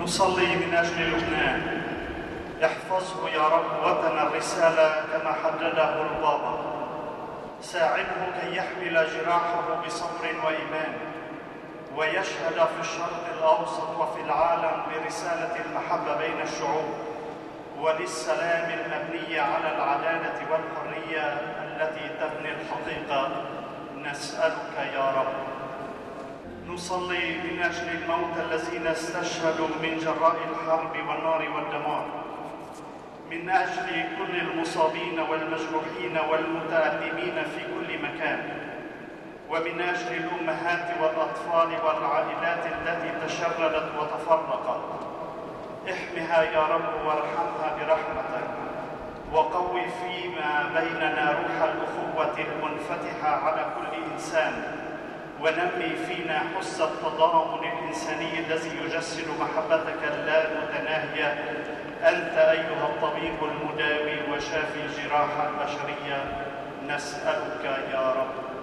نصلي من أجل لبنان. احفظه يا رب وطن الرسالة كما حدده البابا. ساعده كي يحمل جراحه بصبر وإيمان ويشهد في الشرق الأوسط وفي العالم برسالة المحبة بين الشعوب وللسلام المبني على العدالة والحرية التي تبني الحقيقة. نسألك يا رب. نصلي من أجل الموتى الذين استشهدوا من جراء الحرب والنار والدمار، من أجل كل المصابين والمجروحين والمتألمين في كل مكان، ومن أجل الأمهات والأطفال والعائلات التي تشردت وتفرقت. احمها يا رب وارحمها برحمتك، وقوي فيما بيننا روح الأخوة المنفتحة على كل إنسان، ونمي فينا حس التضامن الإنساني الذي يجسد محبتك اللامتناهية. أنت أيها الطبيب المداوي وشافي الجراح البشرية، نسألك يا رب.